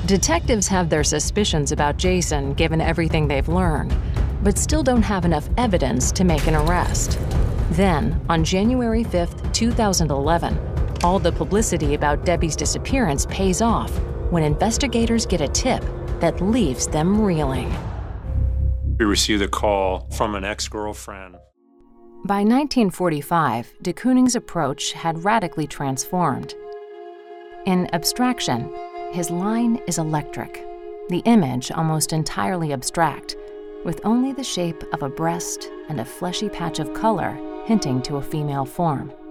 Detectives have their suspicions about Jason given everything they've learned, but still don't have enough evidence to make an arrest. Then, on January 5th, 2011, all the publicity about Debbie's disappearance pays off when investigators get a tip that leaves them reeling. We received a call from an ex-girlfriend. By 1945, de Kooning's approach had radically transformed. In abstraction, his line is electric, the image almost entirely abstract, with only the shape of a breast and a fleshy patch of color hinting to a female form.